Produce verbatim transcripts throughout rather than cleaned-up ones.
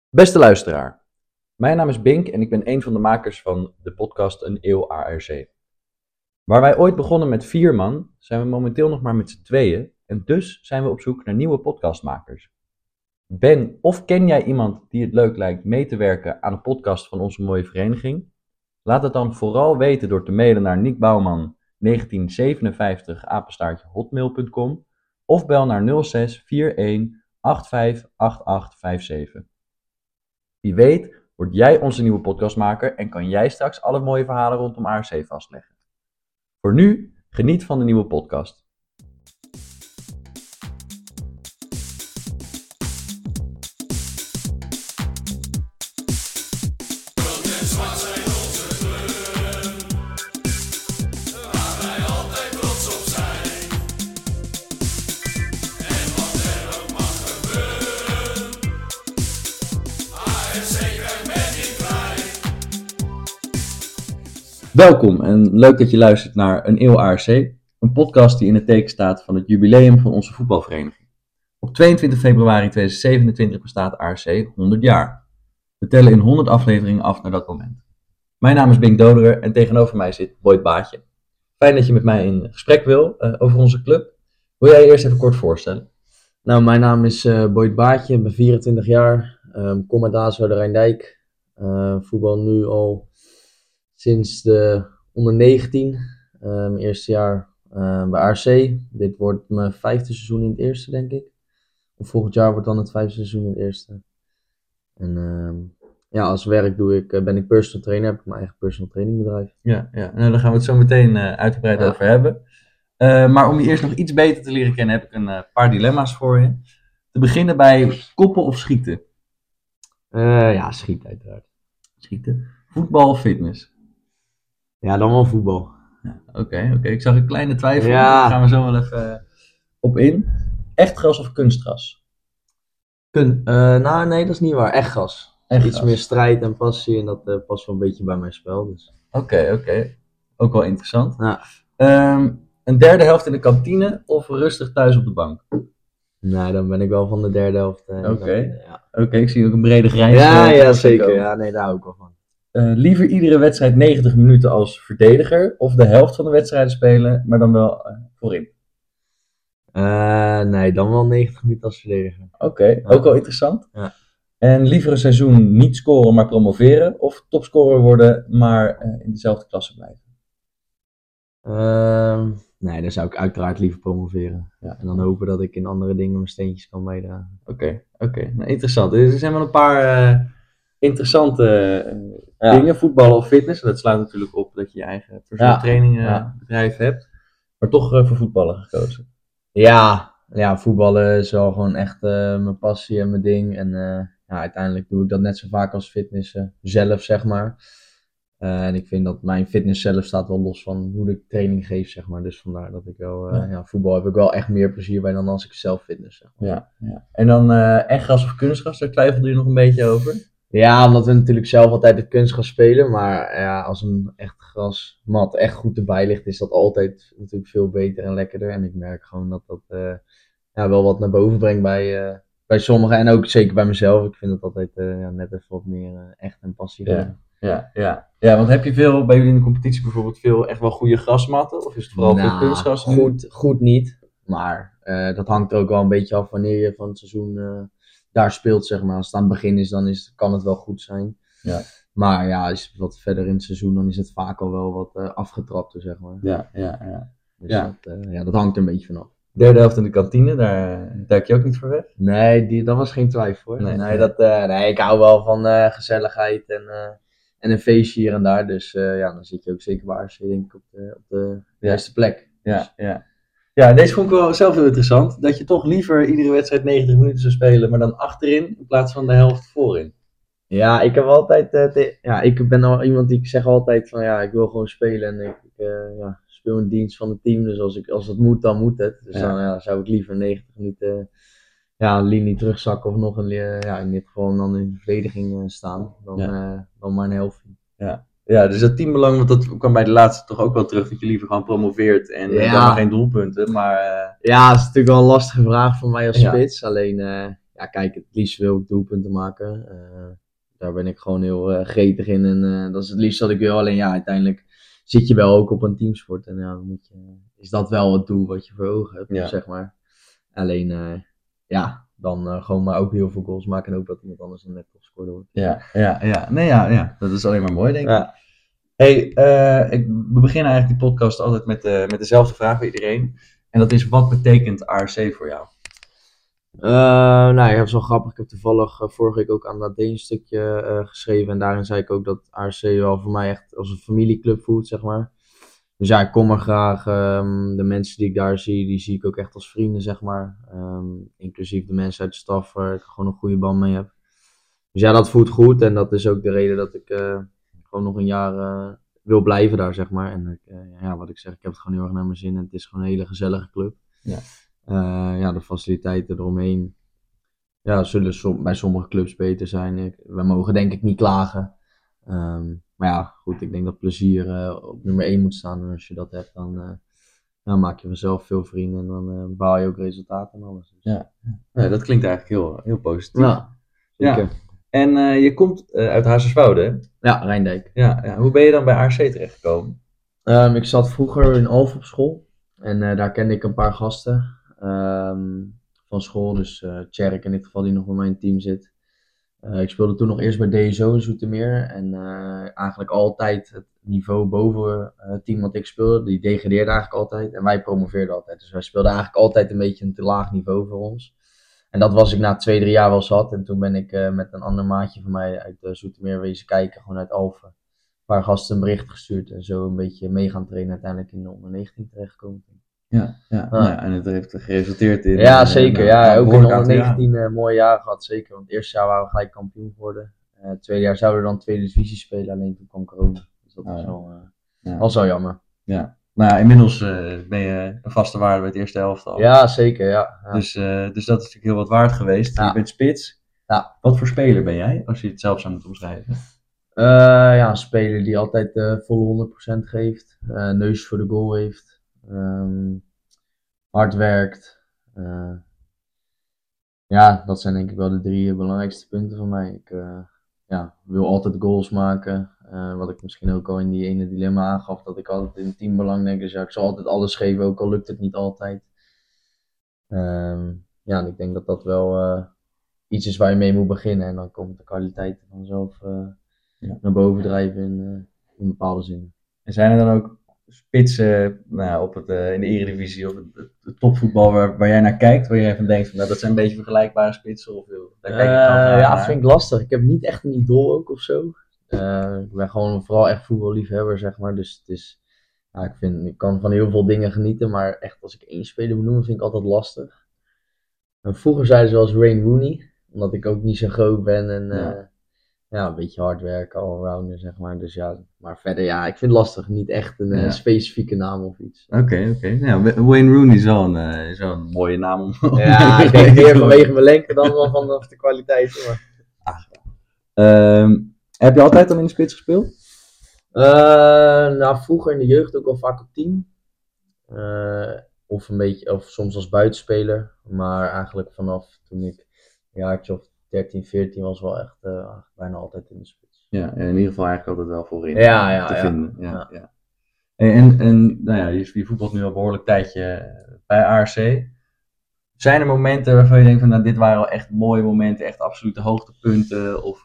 Beste luisteraar, mijn naam is Bink en ik ben een van de makers van de podcast Een Eeuw A R C. Waar wij ooit begonnen met vier man, zijn we momenteel nog maar met z'n tweeën en dus zijn we op zoek naar nieuwe podcastmakers. Ben of ken jij iemand die het leuk lijkt mee te werken aan een podcast van onze mooie vereniging? Laat het dan vooral weten door te mailen naar nickbouwman negentien zevenenvijftig apenstaartje hotmail punt com of bel naar nul zes vier een acht vijf acht acht vijf zeven. Wie weet word jij onze nieuwe podcastmaker en kan jij straks alle mooie verhalen rondom A R C vastleggen. Voor nu, geniet van de nieuwe podcast. Welkom en leuk dat je luistert naar Een Eeuw A R C, een podcast die in het teken staat van het jubileum van onze voetbalvereniging. Op tweeëntwintig februari tweeduizend zevenentwintig bestaat A R C honderd jaar. We tellen in honderd afleveringen af naar dat moment. Mijn naam is Bink Doderer en tegenover mij zit Boyd Baatje. Fijn dat je met mij in gesprek wil uh, over onze club. Wil jij je eerst even kort voorstellen? Nou, mijn naam is uh, Boyd Baatje, ik ben vierentwintig jaar, um, kom uit Aartswoude Rijndijk. Uh, voetbal nu al sinds de onder negentien, uh, mijn eerste jaar uh, bij A R C. Dit wordt mijn vijfde seizoen in het eerste, denk ik. Of volgend jaar wordt dan het vijfde seizoen in het eerste. En uh, ja, als werk doe ik, uh, ben ik personal trainer, heb ik mijn eigen personal trainingbedrijf. Ja, ja. Nou, daar gaan we het zo meteen uh, uitgebreid ja. over hebben. Uh, maar om je eerst nog iets beter te leren kennen, heb ik een uh, paar dilemma's voor je. Te beginnen bij koppen of schieten? Uh, ja, schieten uiteraard. Schieten. Voetbal of fitness? Ja, dan wel voetbal. Oké, ja, oké. Okay, okay. Ik zag een kleine twijfel. Ja. Daar gaan we zo wel even uh, op in. Echt gras of kunstgras? Kun, uh, nou, nee, dat is niet waar. Echt gras. Echt Iets gras. meer strijd en passie en dat uh, past wel een beetje bij mijn spel. Dus. Oké, okay, oké. Okay. Ook wel interessant. Ja. Um, een derde helft in de kantine of rustig thuis op de bank? Nee, dan ben ik wel van de derde helft. Oké, uh, okay. ja. okay, ik zie ook een brede grijns. Ja, ja, zeker. Ja, nee, daar hou ik wel van. Uh, liever iedere wedstrijd negentig minuten als verdediger of de helft van de wedstrijden spelen, maar dan wel uh, voorin? Uh, nee, dan wel negentig minuten als verdediger. Oké, okay, ja. Ook wel interessant. Ja. En liever een seizoen niet scoren, maar promoveren of topscorer worden, maar uh, in dezelfde klasse blijven? Uh, nee, dan zou ik uiteraard liever promoveren. Ja. En dan hopen dat ik in andere dingen mijn steentjes kan bijdragen. Oké, okay, oké. Okay. Nou, interessant. Er zijn wel een paar uh, interessante uh, ja. dingen. Voetballen of fitness. Dat slaat natuurlijk op dat je je eigen personal ja. training uh, ja. bedrijf hebt. Maar toch uh, voor voetballen gekozen. Ja, ja, voetballen is wel gewoon echt uh, mijn passie en mijn ding. En uh, ja, uiteindelijk doe ik dat net zo vaak als fitness uh, zelf, zeg maar. Uh, en ik vind dat mijn fitness zelf staat wel los van hoe ik training geef, zeg maar. Dus vandaar dat ik wel, uh, ja. ja, voetbal heb ik wel echt meer plezier bij dan als ik zelf fitness, zeg maar. Ja, ja. En dan uh, echt gras of kunstgras, daar twijfelde je nog een beetje over? Ja, omdat we natuurlijk zelf altijd het kunstgras spelen. Maar ja, als een echt grasmat echt goed erbij ligt, is dat altijd natuurlijk veel beter en lekkerder. En ik merk gewoon dat dat uh, ja, wel wat naar boven brengt bij, uh, bij sommigen. En ook zeker bij mezelf. Ik vind het altijd uh, ja, net even wat meer uh, echt en passie. Ja. Ja, ja. Ja, want heb je veel bij jullie in de competitie bijvoorbeeld veel echt wel goede grasmatten? Of is het vooral nou, veel kunstgras? Goed, goed niet. Maar uh, dat hangt er ook wel een beetje af wanneer je van het seizoen uh, daar speelt, zeg maar. Als het aan het begin is, dan is, kan het wel goed zijn. Ja. Maar ja, is het wat verder in het seizoen, dan is het vaak al wel wat uh, afgetrapter, zeg maar. Ja, ja, ja. Dus ja. Dat, uh, ja, dat hangt er een beetje vanaf. Derde helft in de kantine, daar duik je ook niet voor weg? Nee, die, dat was geen twijfel hoor. Nee, nee, dat, uh, nee ik hou wel van uh, gezelligheid en... Uh, En een feestje hier en daar, dus uh, ja, dan zit je ook zeker bij A R C, denk ik, op de, op de juiste plek. Ja, dus. ja. Ja, deze vond ik wel zelf heel interessant. Dat je toch liever iedere wedstrijd negentig minuten zou spelen, maar dan achterin in plaats van de helft voorin. Ja, ik heb altijd, uh, te, ja, ik ben al iemand die ik zeg altijd van ja, ik wil gewoon spelen en ik uh, ja, speel in dienst van het team, dus als, ik, als het moet, dan moet het. Dus ja. dan ja, zou ik liever negentig minuten ja, een linie terugzakken of nog een, ja, in dit geval dan in de verdediging uh, staan, dan, ja. uh, dan maar een helft. Ja. Ja, dus dat teambelang, want dat kwam bij de laatste toch ook wel terug, dat je liever gewoon promoveert en ja. dan maar geen doelpunten, maar... Uh... Ja, dat is natuurlijk wel een lastige vraag voor mij als ja. spits, alleen uh, ja, kijk, het liefst wil ik doelpunten maken. Uh, daar ben ik gewoon heel uh, gretig in en uh, dat is het liefst wat ik wil. Alleen ja, uiteindelijk zit je wel ook op een teamsport en ja, dan moet je, is dat wel het doel wat je voor ogen hebt, ja. zeg maar. Alleen, uh, ja, dan uh, gewoon maar ook heel veel goals maken en ook dat iemand anders een net topscorer wordt. Ja, ja, ja. Nee, ja, ja, dat is alleen maar mooi, denk ik. Ja. Hey, uh, ik, we beginnen eigenlijk die podcast altijd met, uh, met dezelfde vraag voor iedereen. En dat is, wat betekent A R C voor jou? Uh, nou ja, dat is wel grappig. Ik heb toevallig uh, vorige week ook aan dat een stukje uh, geschreven. En daarin zei ik ook dat A R C wel voor mij echt als een familieclub voelt, zeg maar. Dus ja, ik kom er graag. Um, de mensen die ik daar zie, die zie ik ook echt als vrienden, zeg maar. Um, inclusief de mensen uit de staf waar ik gewoon een goede band mee heb. Dus ja, dat voelt goed. En dat is ook de reden dat ik uh, gewoon nog een jaar uh, wil blijven daar, zeg maar. En ik, uh, ja, wat ik zeg, ik heb het gewoon heel erg naar mijn zin. En het is gewoon een hele gezellige club. Ja. Uh, ja, de faciliteiten eromheen ja, zullen som- bij sommige clubs beter zijn. Ik, we mogen denk ik niet klagen. Um, maar ja, goed, ik denk dat plezier uh, op nummer één moet staan. En als je dat hebt, dan, uh, dan maak je vanzelf veel vrienden en dan uh, behaal je ook resultaten en alles. Dus. Ja, ja, dat klinkt eigenlijk heel, heel positief. Ja, zeker. Ja. En uh, je komt uh, uit Hazerswoude, hè? Ja, Rijndijk. Ja, ja, hoe ben je dan bij A R C terechtgekomen? Um, ik zat vroeger in Alphen op school en uh, daar kende ik een paar gasten. Um, van school, dus uh, Tjerk in dit geval die nog bij mijn team zit. Uh, ik speelde toen nog eerst bij D S O in Zoetermeer en uh, eigenlijk altijd het niveau boven uh, het team wat ik speelde, die degradeerde eigenlijk altijd en wij promoveerden altijd. Dus wij speelden eigenlijk altijd een beetje een te laag niveau voor ons. En dat was ik na twee, drie jaar wel zat en toen ben ik uh, met een ander maatje van mij uit uh, Zoetermeer wezen kijken, gewoon uit Alphen. Een paar gasten een bericht gestuurd en zo een beetje mee gaan trainen, uiteindelijk in de onder negentien terechtgekomen. Ja, ja, ah. nou ja, en het heeft geresulteerd in... Ja, zeker. Uh, ja, nou, ook in onder negentien uh, mooie jaren gehad, zeker. Want het eerste jaar waren we gelijk kampioen geworden. Uh, het tweede jaar zouden we dan tweede divisie spelen, alleen toen kwam corona. Dus dat oh, was ja. wel, uh, ja. was wel jammer. Ja, nou ja, inmiddels uh, ben je een vaste waarde bij het eerste elftal. Ja, zeker, ja. ja. Dus, uh, dus dat is natuurlijk heel wat waard geweest. Ja. Je bent spits. Ja. Wat voor speler ben jij, als je het zelf zou moeten omschrijven? Uh, ja, een speler die altijd uh, volle honderd procent geeft. Uh, neus voor de goal heeft. Um, hard werkt. Uh, ja, dat zijn denk ik wel de drie belangrijkste punten van mij. Ik uh, ja, wil altijd goals maken. Uh, wat ik misschien ook al in die ene dilemma aangaf. Dat ik altijd in het teambelang denk. Dus ja, ik zal altijd alles geven, ook al lukt het niet altijd. Um, ja, en ik denk dat dat wel uh, iets is waar je mee moet beginnen. En dan komt de kwaliteit vanzelf uh, ja. naar boven drijven in, uh, in bepaalde zin. En zijn er dan ook spitsen nou, op het, uh, in de Eredivisie of het, het, het topvoetbal waar, waar jij naar kijkt, waar jij van denkt van, nou, dat zijn een beetje vergelijkbare spitsen? Of, daar kijk ik uh, ja, naar. Dat vind ik lastig. Ik heb niet echt een idool ook of zo. Uh, ik ben gewoon vooral echt voetballiefhebber, zeg maar. Dus het is, ja, ik, vind, ik kan van heel veel dingen genieten, maar echt als ik één speler moet noemen, vind ik altijd lastig. En vroeger zeiden ze wel eens Wayne Rooney, omdat ik ook niet zo groot ben en ja. Uh, ja, een beetje hard werken, allrounder, zeg maar. Dus ja, maar verder, ja, ik vind het lastig. Niet echt een ja. uh, specifieke naam of iets. Oké, okay, oké. Okay. Ja, Wayne Rooney is wel een, uh, is wel een mooie naam om... Ja, ik denk meer vanwege mijn lengte dan wel vanaf de kwaliteit. Maar... Ah. Um, heb je altijd al in de spits gespeeld? Uh, nou, vroeger in de jeugd ook wel vaak op tien. Uh, of een beetje, of soms als buitenspeler. Maar eigenlijk vanaf toen ik een jaartje of dertien, veertien was wel echt uh, bijna altijd in de spits. Ja, in ieder geval eigenlijk altijd wel voorin ja, ja, te ja. vinden. Ja, ja. Ja. En, en nou ja, je, je voetbalt nu al behoorlijk tijdje bij A R C. Zijn er momenten waarvan je denkt van, nou, dit waren wel echt mooie momenten, echt absolute hoogtepunten? Of...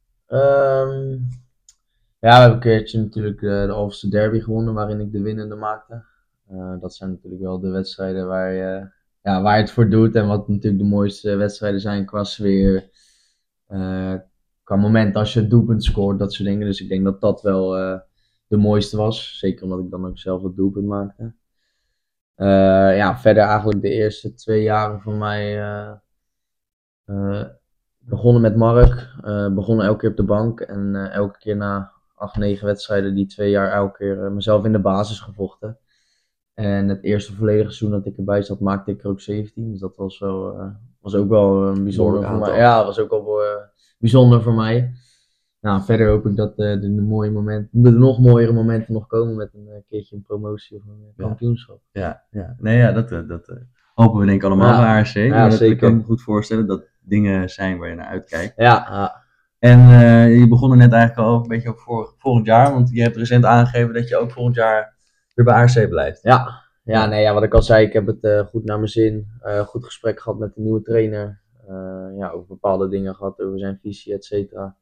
Um, ja, we hebben een keertje natuurlijk uh, de Alphense Derby gewonnen, waarin ik de winnende maakte. Uh, dat zijn natuurlijk wel de wedstrijden waar je, ja, waar je het voor doet en wat natuurlijk de mooiste wedstrijden zijn qua sfeer. Uh, qua moment als je het doelpunt scoort, dat soort dingen. Dus ik denk dat dat wel uh, de mooiste was. Zeker omdat ik dan ook zelf het doelpunt maakte. Uh, ja, verder eigenlijk de eerste twee jaren van mij uh, uh, begonnen met Mark. Uh, begonnen elke keer op de bank. En uh, elke keer na acht, negen wedstrijden die twee jaar elke keer uh, mezelf in de basis gevochten. En het eerste volledige seizoen dat ik erbij zat, maakte ik er ook zeventien. Dus dat was, wel, uh, was ook wel uh, bijzonder voor mij. Ja, was ook wel uh, bijzonder voor mij. Nou, verder hoop ik dat uh, de, de, mooie momenten, de nog mooiere momenten nog komen met een uh, keertje een promotie of een uh, kampioenschap. Ja, ja, ja. Nee, ja, dat, dat, hopen we denk ik allemaal Ja. bij A R C. Ja, maar dat zeker. kan ik me goed voorstellen dat dingen zijn waar je naar uitkijkt. Ja, ja. En uh, je begon er net eigenlijk al een beetje over voor, volgend jaar, want je hebt recent aangegeven dat je ook volgend jaar weer bij A R C blijft. Ja, ja, nee, ja, wat ik al zei, ik heb het uh, goed naar mijn zin. Uh, goed gesprek gehad met de nieuwe trainer. Uh, ja, over bepaalde dingen gehad, over zijn visie, et cetera.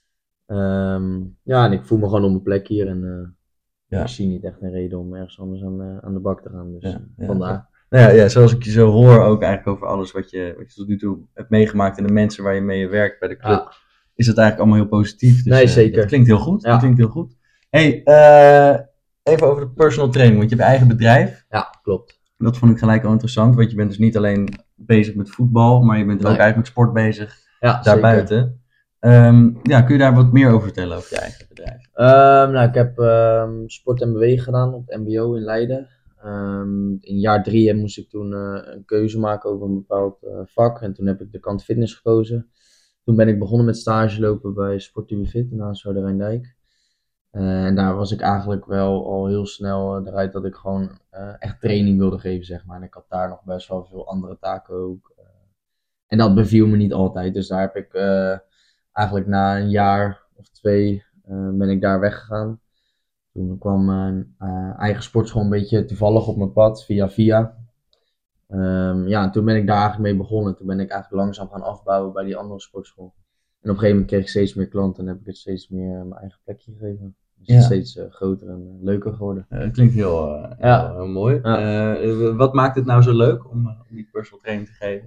Um, ja, en ik voel me gewoon op mijn plek hier en uh, ja. ik zie niet echt een reden om ergens anders aan, uh, aan de bak te gaan. Dus ja, ja. vandaar. Nou ja, ja, zoals ik je zo hoor, ook eigenlijk over alles wat je, wat je tot nu toe hebt meegemaakt en de mensen waar je mee werkt bij de club, ja. is het eigenlijk allemaal heel positief. Dus, nee, zeker. Uh, dat klinkt heel goed. Ja. Dat klinkt heel goed. Hey, uh, even over de personal training, want je hebt eigen bedrijf. Ja, klopt. Dat vond ik gelijk al interessant, want je bent dus niet alleen bezig met voetbal, maar je bent nee. ook eigenlijk met sport bezig ja, daarbuiten. Um, ja, kun je daar wat meer over vertellen over je eigen bedrijf? Um, nou, ik heb um, sport en bewegen gedaan op het M B O in Leiden. Um, in jaar drie moest ik toen uh, een keuze maken over een bepaald uh, vak. En toen heb ik de kant fitness gekozen. Toen ben ik begonnen met stage lopen bij Sportieve Fit in Oudenaarde-Rijndijk. Uh, en daar was ik eigenlijk wel al heel snel uh, eruit dat ik gewoon uh, echt training wilde geven, zeg maar. En ik had daar nog best wel veel andere taken ook. Uh, en dat beviel me niet altijd. Dus daar heb ik uh, eigenlijk na een jaar of twee uh, ben ik daar weggegaan. Toen kwam mijn uh, eigen sportschool een beetje toevallig op mijn pad, via via. Um, ja, en toen ben ik daar eigenlijk mee begonnen. Toen ben ik eigenlijk langzaam gaan afbouwen bij die andere sportschool. En op een gegeven moment kreeg ik steeds meer klanten en heb ik het steeds meer uh, mijn eigen plekje gegeven. Dus het is ja. steeds uh, groter en uh, leuker geworden. Uh, dat klinkt heel, uh, ja. heel, heel mooi. Ja. Uh, wat maakt het nou zo leuk om, uh, om die personal training te geven?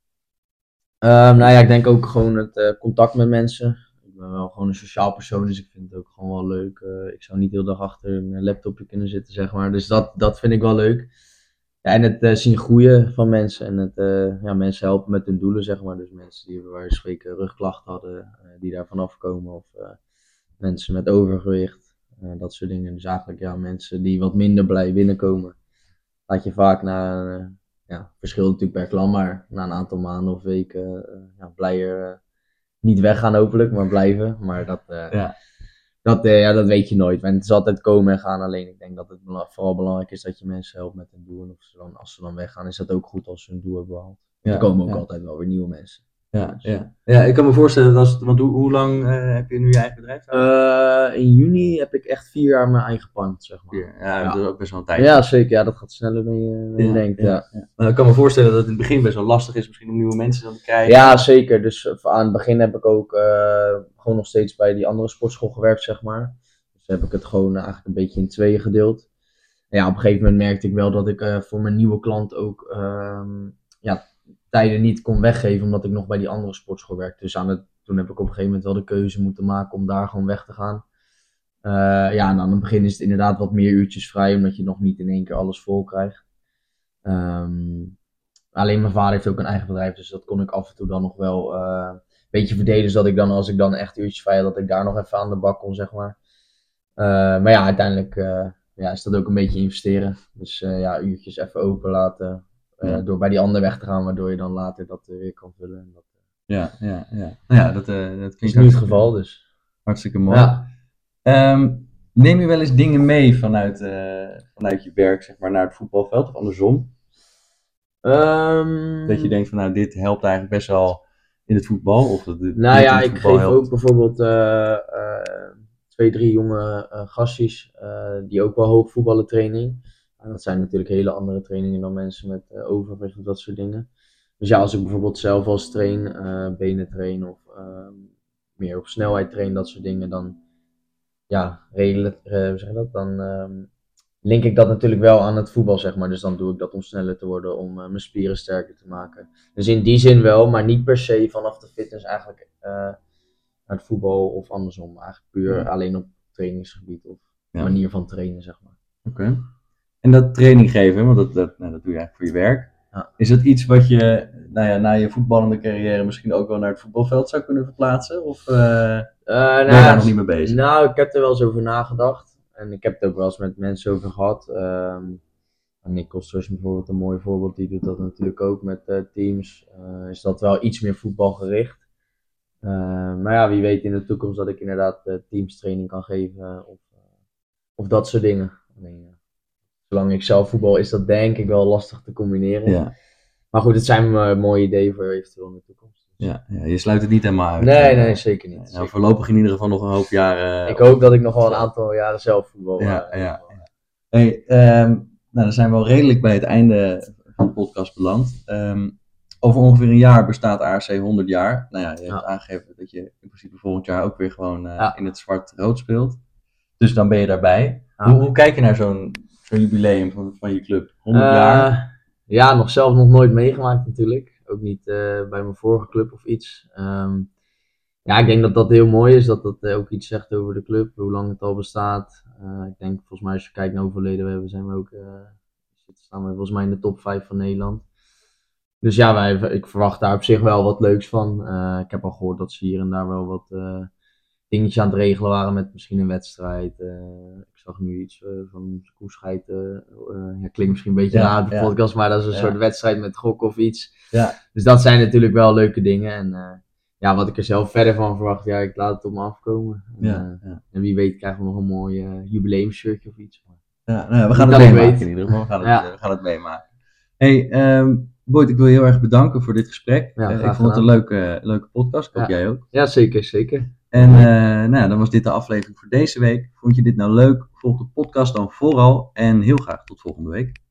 Um, nou ja, ik denk ook gewoon het uh, contact met mensen. Ik ben wel gewoon een sociaal persoon, dus ik vind het ook gewoon wel leuk. Uh, ik zou niet de hele dag achter een laptopje kunnen zitten, zeg maar. Dus dat, dat vind ik wel leuk. Ja, en het uh, zien groeien van mensen en het uh, ja, mensen helpen met hun doelen, zeg maar. Dus mensen die waar je spreken rugklachten hadden, uh, die daar vanaf komen. Of uh, mensen met overgewicht, uh, dat soort dingen. Dus eigenlijk ja, mensen die wat minder blij binnenkomen. Laat je vaak na, uh, ja, verschilt natuurlijk per klant, maar na een aantal maanden of weken uh, ja, blijer, uh, niet weggaan hopelijk, maar blijven. Maar dat... Uh, ja. Dat, uh, ja, dat weet je nooit. Want het is altijd komen en gaan. Alleen ik denk dat het vooral belangrijk is dat je mensen helpt met hun doel. En of ze dan, als ze dan weggaan, is dat ook goed als ze hun doel hebben behaald. Ja, er komen ook ja. altijd wel weer nieuwe mensen. Ja, dus. ja. ja, ik kan me voorstellen, dat als, want hoe, hoe lang uh, heb je nu je eigen bedrijf? Uh, in juni heb ik echt vier jaar mijn eigen pand, zeg maar. Ja, ja, ja. Dat is ook best wel een tijd. Ja, zeker. Ja, dat gaat sneller dan je, dan je ja, denkt. Ja. Ja. Ja. Maar ik kan me voorstellen dat het in het begin best wel lastig is misschien om nieuwe mensen dan te krijgen. Ja, zeker. Dus uh, aan het begin heb ik ook uh, gewoon nog steeds bij die andere sportschool gewerkt, zeg maar. Dus heb ik het gewoon eigenlijk een beetje in tweeën gedeeld. En ja, op een gegeven moment merkte ik wel dat ik uh, voor mijn nieuwe klant ook uh, ja, tijden niet kon weggeven, omdat ik nog bij die andere sportschool werkte. Dus aan het, toen heb ik op een gegeven moment wel de keuze moeten maken om daar gewoon weg te gaan. Uh, ja, en aan het begin is het inderdaad wat meer uurtjes vrij, omdat je nog niet in één keer alles vol krijgt. Um, alleen mijn vader heeft ook een eigen bedrijf, dus dat kon ik af en toe dan nog wel uh, een beetje verdelen, zodat ik dan, als ik dan echt uurtjes vrij had, dat ik daar nog even aan de bak kon, zeg maar. Uh, maar ja, uiteindelijk uh, ja, is dat ook een beetje investeren. Dus uh, ja, uurtjes even open laten, uh, ja. door bij die ander weg te gaan, waardoor je dan later dat uh, weer kan vullen. En dat, uh, ja, ja, ja. Nou ja, dat, uh, dat klinkt is nu het geval, dus. Hartstikke mooi. Ja. Um, neem je wel eens dingen mee vanuit, uh, vanuit je werk, zeg maar, naar het voetbalveld of andersom? Um, dat je denkt van, nou, dit helpt eigenlijk best wel in het voetbal? Of dat dit nou ja, ik geef helpt. ook bijvoorbeeld uh, uh, twee, drie jonge uh, gastjes uh, die ook wel hoog voetballen training. En dat zijn natuurlijk hele andere trainingen dan mensen met uh, overgewicht of dat soort dingen. Dus ja, als ik bijvoorbeeld zelf als train, uh, benen train of uh, meer op snelheid train, dat soort dingen, dan ja, redelijk, uh, hoe zeg je dat, dan um, link ik dat natuurlijk wel aan het voetbal, zeg maar. Dus dan doe ik dat om sneller te worden, om uh, mijn spieren sterker te maken. Dus in die zin wel, maar niet per se vanaf de fitness eigenlijk uh, naar het voetbal of andersom. Eigenlijk puur ja. alleen op trainingsgebied of ja. manier van trainen, zeg maar. Oké. Okay. En dat training geven, want dat, dat, nou, dat doe je eigenlijk voor je werk. Ja. Is dat iets wat je nou ja, na je voetballende carrière misschien ook wel naar het voetbalveld zou kunnen verplaatsen? Of uh, uh, nou, ben je daar nog niet mee bezig? Nou, ik heb er wel eens over nagedacht. En ik heb het ook wel eens met mensen over gehad. Um, Nick Kosters is bijvoorbeeld een mooi voorbeeld. Die doet dat natuurlijk ook met uh, teams. Uh, is dat wel iets meer voetbalgericht. Uh, maar ja, wie weet in de toekomst dat ik inderdaad uh, teamstraining kan geven. Of, uh, of dat soort dingen. Nee, uh, zolang ik zelf voetbal is dat denk ik wel lastig te combineren. Ja. Maar goed, het zijn uh, mooie ideeën voor eventueel in de toekomst. Ja, ja, je sluit het niet helemaal uit. Nee, nee, zeker niet. Nou, zeker. voorlopig in ieder geval nog een hoop jaren. Ik hoop dat ik nog wel een aantal jaren zelf voetbal. Ja, uh, ja, ja. Hey, um, nou, dan zijn we al redelijk bij het einde van de podcast beland. Um, over ongeveer een jaar bestaat A R C honderd jaar. Nou ja, je hebt ja. aangegeven dat je in principe volgend jaar ook weer gewoon uh, ja. in het zwart-rood speelt. Dus dan ben je daarbij. Ja. Hoe, hoe kijk je naar zo'n, zo'n jubileum van, van je club? honderd uh, jaar? Ja, nog zelf nog nooit meegemaakt natuurlijk. Ook niet uh, bij mijn vorige club of iets. Um, ja, ik denk dat dat heel mooi is. Dat dat uh, ook iets zegt over de club. Hoe lang het al bestaat. Uh, ik denk volgens mij als je kijkt naar hoeveel leden we hebben, zijn we ook... Uh, staan we volgens mij in de top vijf van Nederland. Dus ja, wij, ik verwacht daar op zich wel wat leuks van. Uh, ik heb al gehoord dat ze hier en daar wel wat uh, dingetjes aan het regelen waren met misschien een wedstrijd. Uh, ik zag nu iets uh, van koerscheiden. Uh, ja, klinkt misschien een beetje ja, raar de ja. podcast, maar dat is een ja. soort wedstrijd met gok of iets. Ja. Dus dat zijn natuurlijk wel leuke dingen. En uh, ja, wat ik er zelf verder van verwacht, ja, ik laat het op me afkomen. En, ja, uh, ja. en wie weet krijgen we nog een mooi uh, jubileumshirtje of iets. Ja, nou ja, we gaan het meemaken in ieder geval. We gaan het, ja. we gaan het meemaken. Hey, um, Boyd, ik wil je heel erg bedanken voor dit gesprek. Ja, uh, ik vond het een leuke, leuke podcast. Ik hoop ja. jij ook. Ja, zeker, zeker. En uh, nou, dan was dit de aflevering voor deze week. Vond je dit nou leuk? Volg de podcast dan vooral. En heel graag tot volgende week.